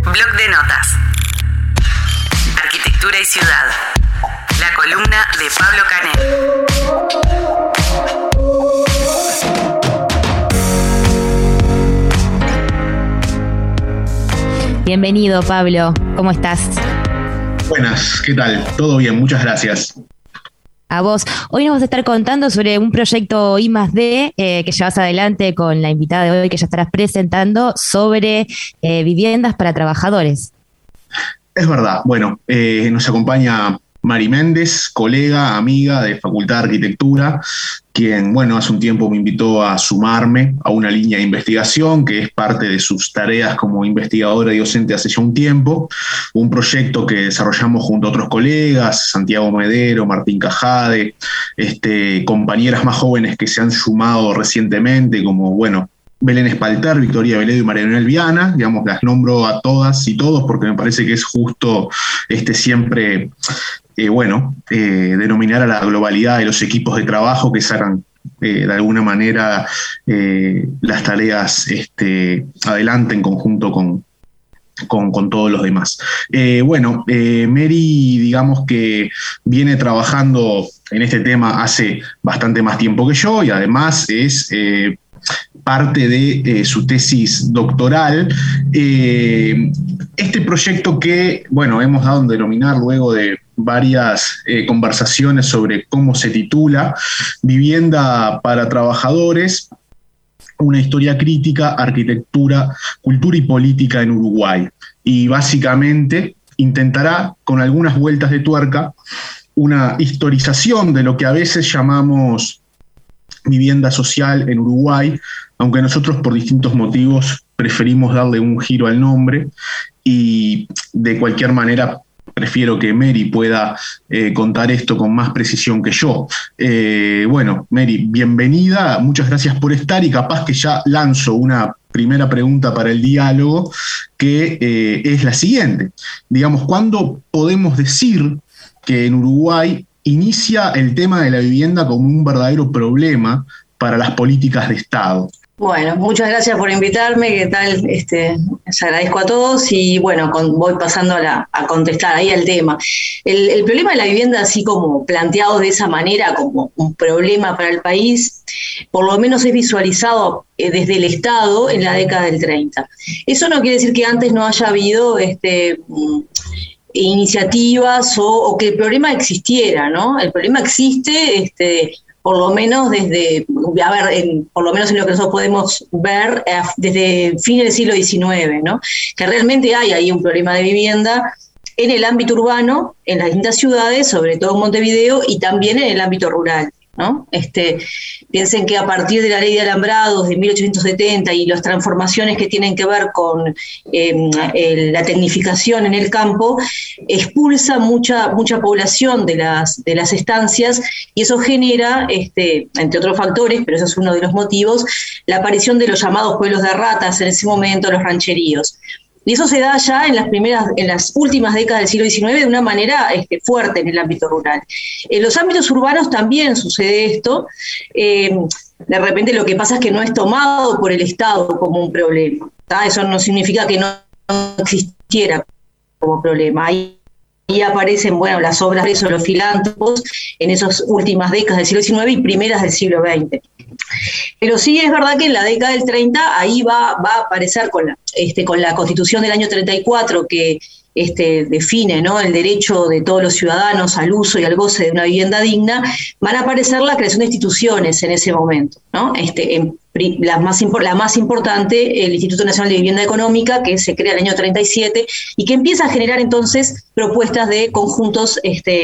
Blog de notas. Arquitectura y ciudad. La columna de Pablo Canel. Bienvenido, Pablo. ¿Cómo estás? Buenas, ¿qué tal? Todo bien, muchas gracias. A vos. Hoy nos vas a estar contando sobre un proyecto I+D que llevas adelante con la invitada de hoy que ya estarás presentando sobre viviendas para trabajadores. Es verdad. Bueno, nos acompaña Mari Méndez, colega, amiga de Facultad de Arquitectura, quien, bueno, hace un tiempo me invitó a sumarme a una línea de investigación que es parte de sus tareas como investigadora y docente hace ya un tiempo, un proyecto que desarrollamos junto a otros colegas, Santiago Medero, Martín Cajade, compañeras más jóvenes que se han sumado recientemente, como, bueno, Belén Espalter, Victoria Veledo y María Leonel Viana, digamos, las nombro a todas y todos porque me parece que es justo siempre, denominar a la globalidad de los equipos de trabajo que sacan de alguna manera las tareas adelante en conjunto con todos los demás. Mary, digamos que viene trabajando en este tema hace bastante más tiempo que yo y además es parte de su tesis doctoral. Este proyecto que, bueno, hemos dado en denominar luego de varias conversaciones sobre cómo se titula, Vivienda para Trabajadores, una historia crítica, arquitectura, cultura y política en Uruguay. Y básicamente intentará, con algunas vueltas de tuerca, una historización de lo que a veces llamamos vivienda social en Uruguay, aunque nosotros por distintos motivos preferimos darle un giro al nombre y de cualquier manera prefiero que Mary pueda contar esto con más precisión que yo. Mary, bienvenida, muchas gracias por estar y capaz que ya lanzo una primera pregunta para el diálogo que es la siguiente. Digamos, ¿cuándo podemos decir que en Uruguay inicia el tema de la vivienda como un verdadero problema para las políticas de Estado? Bueno, muchas gracias por invitarme, ¿qué tal? Les agradezco a todos y bueno, voy pasando a contestar ahí al tema. El problema de la vivienda, así como planteado de esa manera, como un problema para el país, por lo menos es visualizado desde el Estado en la década del 30. Eso no quiere decir que antes no haya habido iniciativas o que el problema existiera, ¿no? El problema existe, por lo menos por lo menos en lo que nosotros podemos ver desde fines del siglo XIX, ¿no? Que realmente hay ahí un problema de vivienda en el ámbito urbano, en las distintas ciudades, sobre todo en Montevideo, y también en el ámbito rural, ¿no? Piensen que a partir de la ley de alambrados de 1870 y las transformaciones que tienen que ver con la tecnificación en el campo, expulsa mucha población de las estancias y eso genera, entre otros factores, pero eso es uno de los motivos, la aparición de los llamados pueblos de ratas en ese momento, los rancheríos. Y eso se da ya en las últimas décadas del siglo XIX de una manera fuerte en el ámbito rural. En los ámbitos urbanos también sucede esto. De repente lo que pasa es que no es tomado por el Estado como un problema, ¿tá? Eso no significa que no existiera como problema. Ahí aparecen, bueno, las obras de esos, los filántropos en esas últimas décadas del siglo XIX y primeras del siglo XX. Pero sí es verdad que en la década del 30 ahí va a aparecer con la Constitución del año 34 que define, ¿no?, el derecho de todos los ciudadanos al uso y al goce de una vivienda digna, van a aparecer la creación de instituciones en ese momento, ¿no? La más importante, el Instituto Nacional de Vivienda Económica, que se crea en el año 37 y que empieza a generar entonces propuestas de conjuntos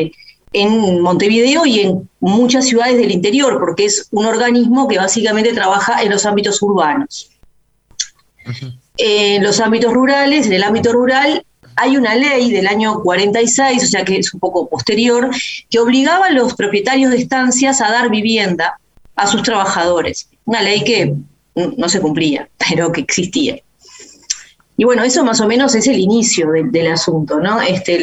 en Montevideo y en muchas ciudades del interior, porque es un organismo que básicamente trabaja en los ámbitos urbanos. Uh-huh. En los ámbitos rurales, en el ámbito rural, hay una ley del año 46, o sea que es un poco posterior, que obligaba a los propietarios de estancias a dar vivienda a sus trabajadores. Una ley que no se cumplía, pero que existía. Y bueno, eso más o menos es el inicio del asunto, ¿no?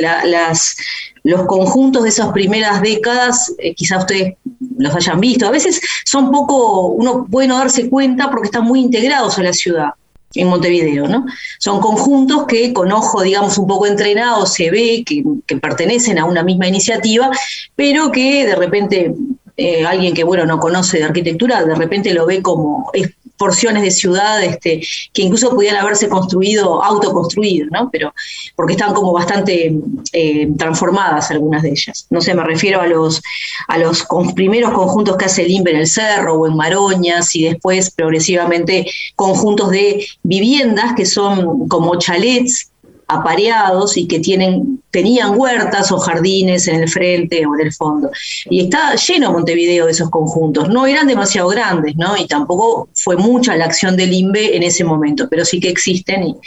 Los conjuntos de esas primeras décadas, quizás ustedes los hayan visto, a veces son uno puede no darse cuenta porque están muy integrados a la ciudad. en Montevideo, ¿no? Son conjuntos que con ojo, digamos, un poco entrenado se ve que pertenecen a una misma iniciativa, pero que de repente alguien que, bueno, no conoce de arquitectura, de repente lo ve como porciones de ciudad que incluso pudieran haberse autoconstruido, ¿no? Pero porque están como bastante transformadas algunas de ellas. No sé, me refiero a los primeros conjuntos que hace el INVE en el Cerro o en Maroñas, y después progresivamente conjuntos de viviendas que son como chalets apareados y que tenían huertas o jardines en el frente o en el fondo. Y está lleno Montevideo de esos conjuntos. No eran demasiado grandes, ¿no? Y tampoco fue mucha la acción del INVE en ese momento, pero sí que existen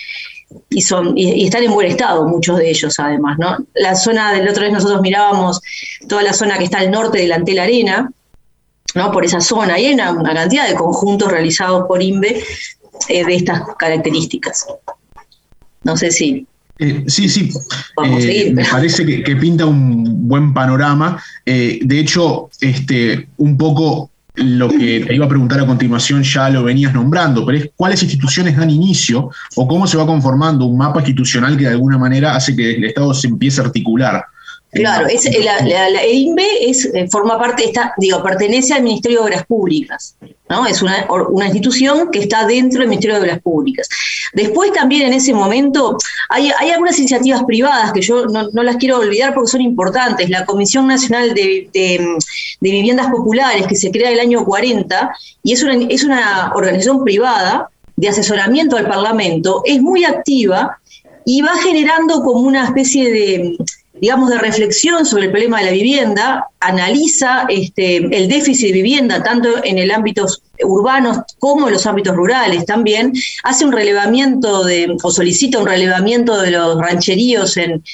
y están en buen estado muchos de ellos, además, ¿no? La zona del otra vez nosotros mirábamos toda la zona que está al norte del Antel Arena, ¿no? Por esa zona, y hay una cantidad de conjuntos realizados por INVE de estas características. No sé si... Sí. Me parece que pinta un buen panorama. De hecho, un poco lo que te iba a preguntar a continuación ya lo venías nombrando, pero es cuáles instituciones dan inicio o cómo se va conformando un mapa institucional que de alguna manera hace que el Estado se empiece a articular. Claro, el INVE forma parte, pertenece al Ministerio de Obras Públicas, ¿no? Es una institución que está dentro del Ministerio de Obras Públicas. Después también en ese momento hay algunas iniciativas privadas que yo no las quiero olvidar porque son importantes. La Comisión Nacional de Viviendas Populares, que se crea en el año 40, y es una organización privada de asesoramiento al Parlamento, es muy activa y va generando como una especie de reflexión sobre el problema de la vivienda, analiza el déficit de vivienda tanto en el ámbito urbano como en los ámbitos rurales también, hace un relevamiento o solicita un relevamiento de los rancheríos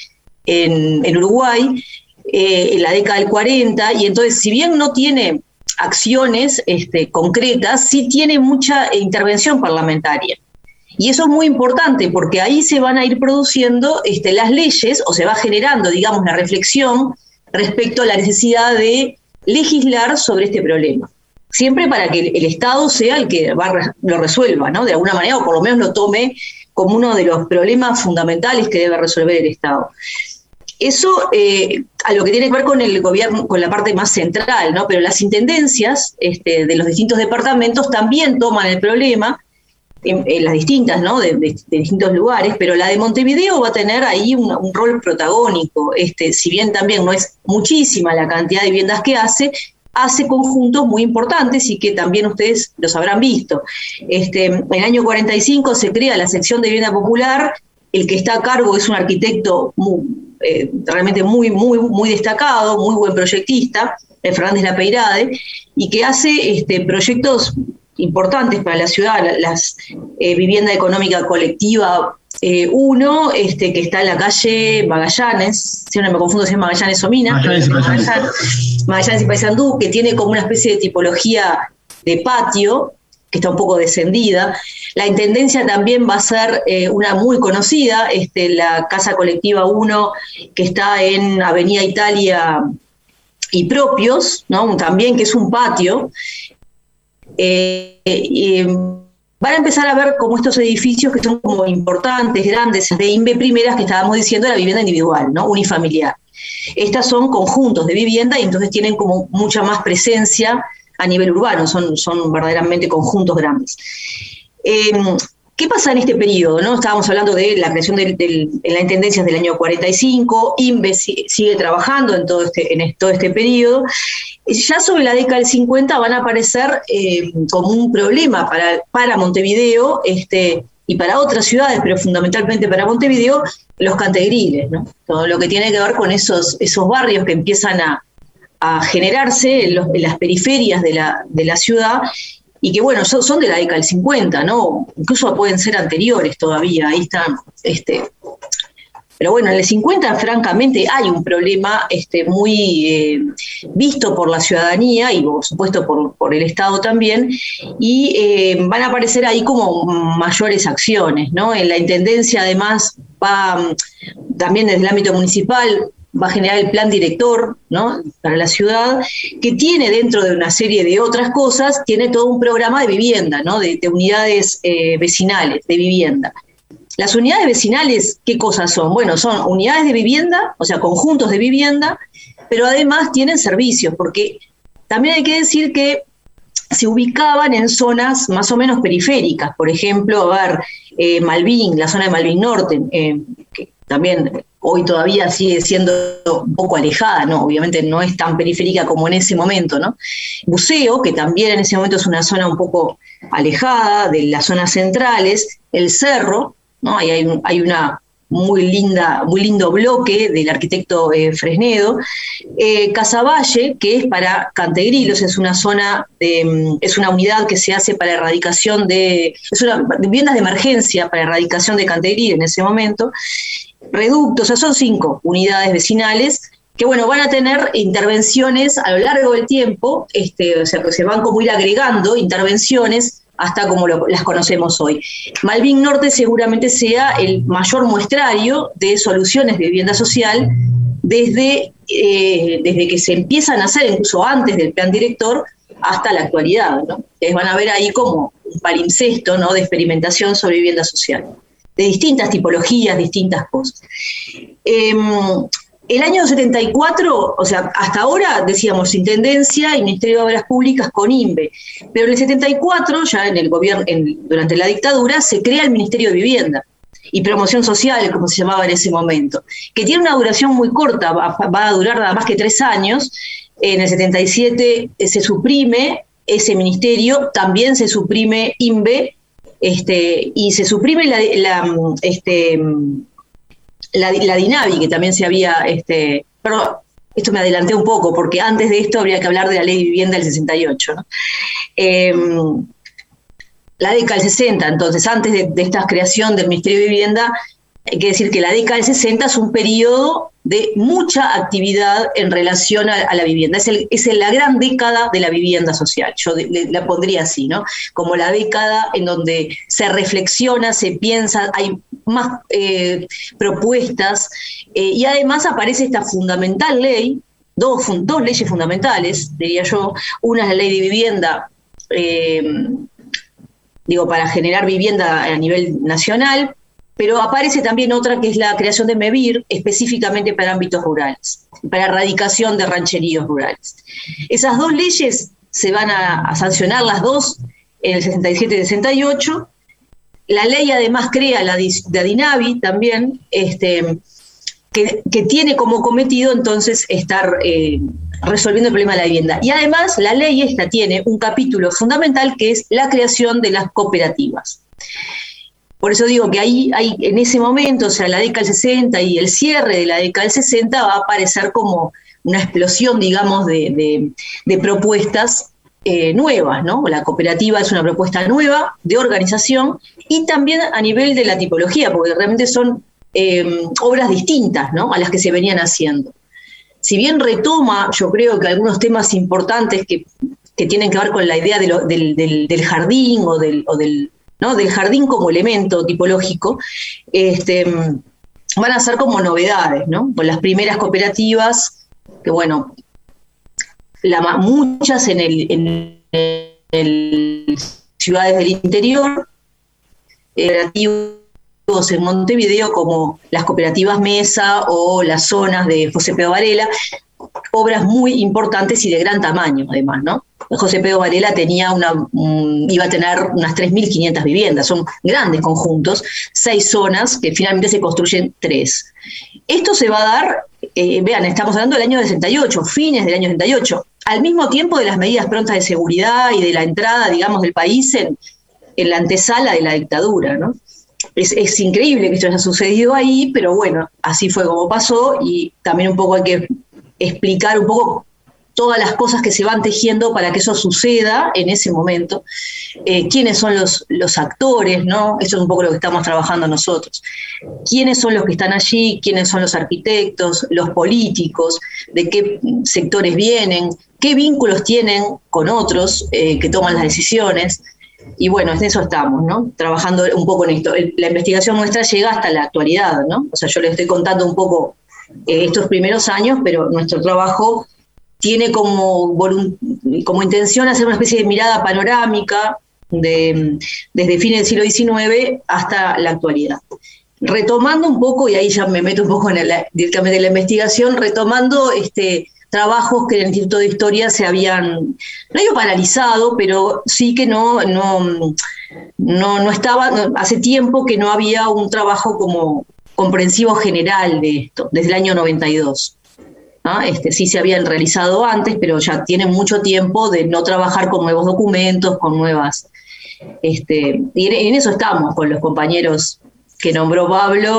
en Uruguay en la década del 40, y entonces si bien no tiene acciones concretas, sí tiene mucha intervención parlamentaria. Y eso es muy importante porque ahí se van a ir produciendo las leyes, o se va generando, la reflexión respecto a la necesidad de legislar sobre este problema. Siempre para que el Estado sea el que lo resuelva, ¿no? De alguna manera, o por lo menos lo tome como uno de los problemas fundamentales que debe resolver el Estado. Eso a lo que tiene que ver con el gobierno, con la parte más central, ¿no? Pero las intendencias de los distintos departamentos también toman el problema, en las distintas, ¿no? de distintos lugares, pero la de Montevideo va a tener ahí un rol protagónico. Si bien también no es muchísima la cantidad de viviendas que hace conjuntos muy importantes y que también ustedes los habrán visto. En el año 45 se crea la sección de vivienda popular, el que está a cargo es un arquitecto realmente muy, muy, muy destacado, muy buen proyectista, Fernández Lapeirade, y que hace proyectos importantes para la ciudad, las vivienda económica colectiva 1, que está en la calle Magallanes, si no me confundo si es Magallanes o Minas, Magallanes y Paysandú, que tiene como una especie de tipología de patio, que está un poco descendida. La intendencia también va a ser una muy conocida, la Casa Colectiva 1, que está en Avenida Italia y Propios, ¿no? También, que es un patio. Van a empezar a ver como estos edificios que son como importantes, grandes, de INVE primeras que estábamos diciendo, la vivienda individual, ¿no? Unifamiliar. Estas son conjuntos de vivienda y entonces tienen como mucha más presencia a nivel urbano, son verdaderamente conjuntos grandes. ¿Qué pasa en este periodo, ¿no? Estábamos hablando de la creación en la intendencia del año 45, INVE sigue trabajando en todo este periodo. Ya sobre la década del 50 van a aparecer como un problema para Montevideo y para otras ciudades, pero fundamentalmente para Montevideo, los cantegriles, ¿no? Todo lo que tiene que ver con esos barrios que empiezan a generarse en las periferias de la ciudad y que, bueno, son de la década del 50, ¿no? Incluso pueden ser anteriores todavía, ahí están. Pero bueno, en el 50, francamente, hay un problema muy visto por la ciudadanía y, por supuesto, por el Estado también, y van a aparecer ahí como mayores acciones, ¿no? En la Intendencia, además, va también desde el ámbito municipal, va a generar el plan director, ¿no?, para la ciudad, que tiene, dentro de una serie de otras cosas, tiene todo un programa de vivienda, ¿no?, de unidades vecinales de vivienda. Las unidades vecinales, ¿qué cosas son? Bueno, son unidades de vivienda, o sea, conjuntos de vivienda, pero además tienen servicios, porque también hay que decir que se ubicaban en zonas más o menos periféricas. Por ejemplo, a ver, Malvin, la zona de Malvin Norte, que también hoy todavía sigue siendo un poco alejada, ¿no? Obviamente no es tan periférica como en ese momento, ¿no? Buceo, que también en ese momento es una zona un poco alejada de las zonas centrales. El Cerro, ¿no? Ahí hay una muy lindo bloque del arquitecto Fresnedo. Casaballe, que es para Cantegrilos, es una zona, es una unidad que se hace para erradicación es una viviendas de emergencia para erradicación de Cantegrilos en ese momento. Reductos, o sea, son 5 unidades vecinales que, bueno, van a tener intervenciones a lo largo del tiempo, o sea, que se van como ir agregando intervenciones hasta como las conocemos hoy. Malvin Norte seguramente sea el mayor muestrario de soluciones de vivienda social desde que se empiezan a hacer, incluso antes del plan director, hasta la actualidad, ¿no? Ustedes van a ver ahí como un palimpsesto, ¿no?, de experimentación sobre vivienda social, de distintas tipologías, distintas cosas. El año 74, o sea, hasta ahora decíamos Intendencia y Ministerio de Obras Públicas con INVE, pero en el 74, ya en el gobierno, durante la dictadura, se crea el Ministerio de Vivienda y Promoción Social, como se llamaba en ese momento, que tiene una duración muy corta, va a durar nada más que 3 años. En el 77 se suprime ese ministerio, también se suprime INVE, y se suprime la DINAVI, que también se había, pero esto me adelanté un poco, porque antes de esto habría que hablar de la Ley de Vivienda del 68, ¿no? La década del 60, entonces, antes de esta creación del Ministerio de Vivienda, hay que decir que la década del 60 es un periodo de mucha actividad en relación a la vivienda. Es la gran década de la vivienda social. Yo la pondría así, ¿no? Como la década en donde se reflexiona, se piensa, hay más propuestas, y además aparece esta fundamental ley, dos leyes fundamentales, diría yo. Una es la ley de vivienda, para generar vivienda a nivel nacional, pero aparece también otra que es la creación de MEVIR, específicamente para ámbitos rurales, para erradicación de rancheríos rurales. Esas 2 leyes se van a sancionar las 2 en el 67 y 68. La ley además crea la DINAVI también, que tiene como cometido entonces estar resolviendo el problema de la vivienda. Y además la ley esta tiene un capítulo fundamental que es la creación de las cooperativas. Por eso digo que ahí en ese momento, o sea, la década del 60 y el cierre de la década del 60 va a aparecer como una explosión, digamos, de propuestas nuevas, ¿no? La cooperativa es una propuesta nueva de organización y también a nivel de la tipología, porque realmente son obras distintas, ¿no?, a las que se venían haciendo. Si bien retoma, yo creo que algunos temas importantes que tienen que ver con la idea del jardín o del jardín como elemento tipológico, van a ser como novedades, ¿no? Con las primeras cooperativas, que bueno, muchas en ciudades del interior, cooperativos en Montevideo como las cooperativas Mesa o las zonas de José Pedro Varela, obras muy importantes y de gran tamaño además, ¿no? José Pedro Varela iba a tener unas 3.500 viviendas, son grandes conjuntos, 6 zonas que finalmente se construyen 3. Esto se va a dar, vean, estamos hablando del año 68, fines del año 68, al mismo tiempo de las medidas prontas de seguridad y de la entrada, digamos, del país en la antesala de la dictadura, ¿no? Es increíble que esto haya sucedido ahí, pero bueno, así fue como pasó, y también un poco hay que explicar un poco todas las cosas que se van tejiendo para que eso suceda en ese momento, quiénes son los actores, ¿no? Eso es un poco lo que estamos trabajando nosotros. ¿Quiénes son los que están allí? ¿Quiénes son los arquitectos, los políticos? ¿De qué sectores vienen? ¿Qué vínculos tienen con otros que toman las decisiones? Y bueno, en eso estamos, ¿no? Trabajando un poco en esto. La investigación nuestra llega hasta la actualidad, ¿no? O sea, yo les estoy contando un poco estos primeros años, pero nuestro trabajo tiene como intención hacer una especie de mirada panorámica desde fines del siglo XIX hasta la actualidad. Retomando un poco, y ahí ya me meto un poco directamente en la investigación, retomando trabajos que en el Instituto de Historia se habían, no digo paralizado, pero sí que no estaba, hace tiempo que no había un trabajo como comprensivo general de esto, desde el año 92. ¿No? Sí se habían realizado antes, pero ya tienen mucho tiempo de no trabajar con nuevos documentos, con nuevas... y en eso estamos con los compañeros que nombró Pablo,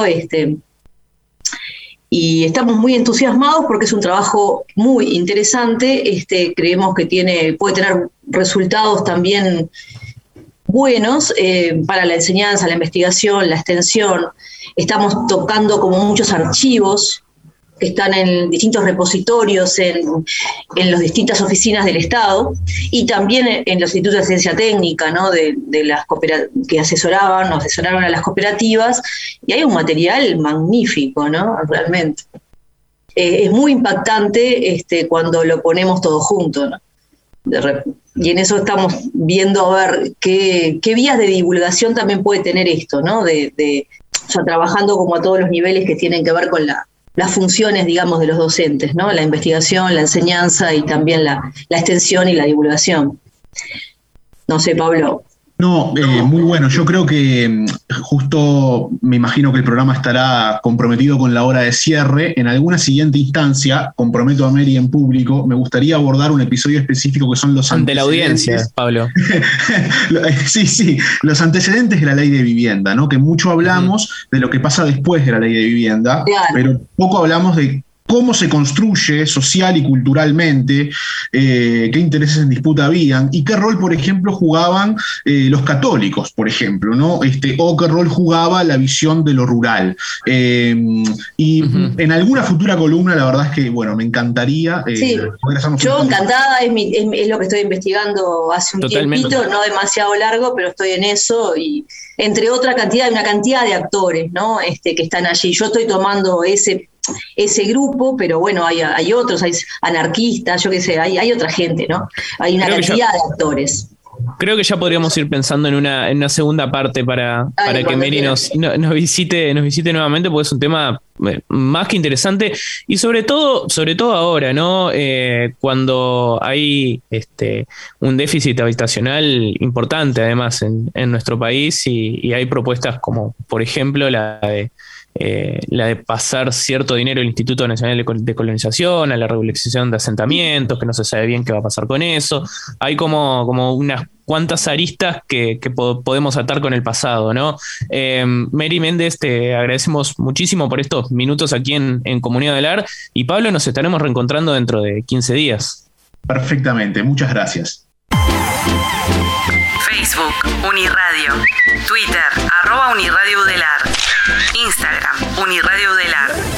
y estamos muy entusiasmados porque es un trabajo muy interesante. Creemos que puede tener resultados también buenos para la enseñanza, la investigación, la extensión. Estamos tocando como muchos archivos que están en distintos repositorios, en las distintas oficinas del Estado, y también en los institutos de ciencia técnica, ¿no? de las que asesoraron a las cooperativas, y hay un material magnífico, ¿no? Realmente. Es muy impactante cuando lo ponemos todo junto, ¿no? Y en eso estamos viendo a ver qué vías de divulgación también puede tener esto, ¿no? O sea, trabajando como a todos los niveles que tienen que ver con las funciones, digamos, de los docentes, ¿no? La investigación, la enseñanza y también la extensión y la divulgación. No sé, Pablo. No, muy bueno. Yo creo que justo me imagino que el programa estará comprometido con la hora de cierre. En alguna siguiente instancia, comprometo a Mary en público, me gustaría abordar un episodio específico que son los ante antecedentes. La audiencia, Pablo. Sí, los antecedentes de la ley de vivienda, ¿no? Que mucho hablamos de lo que pasa después de la ley de vivienda, claro, pero poco hablamos de cómo se construye social y culturalmente, qué intereses en disputa habían y qué rol, por ejemplo, jugaban los católicos, por ejemplo, ¿no? O qué rol jugaba la visión de lo rural. En alguna futura columna, la verdad es que, bueno, me encantaría. Sí, yo encantada, es lo que estoy investigando hace un tiempito, no demasiado largo, pero estoy en eso, y entre una cantidad de actores, ¿no? Que están allí. Yo estoy tomando ese grupo, pero bueno, hay otros, hay anarquistas, yo qué sé, hay otra gente, ¿no? Hay una cantidad de actores. Creo que ya podríamos ir pensando en una segunda parte para que Mary nos visite nuevamente, porque es un tema más que interesante y sobre todo ahora, ¿no? Cuando hay un déficit habitacional importante además en nuestro país y hay propuestas como, por ejemplo, la de pasar cierto dinero del Instituto Nacional de Colonización a la regularización de asentamientos, que no se sabe bien qué va a pasar con eso. Hay como unas cuantas aristas que podemos atar con el pasado, ¿no? Mary Méndez, te agradecemos muchísimo por estos minutos aquí en Comunidad del AR, y Pablo, nos estaremos reencontrando dentro de 15 días. Perfectamente, muchas gracias. Facebook, Uniradio. Twitter, @Uniradio Udelar. Instagram, Uniradio Udelar.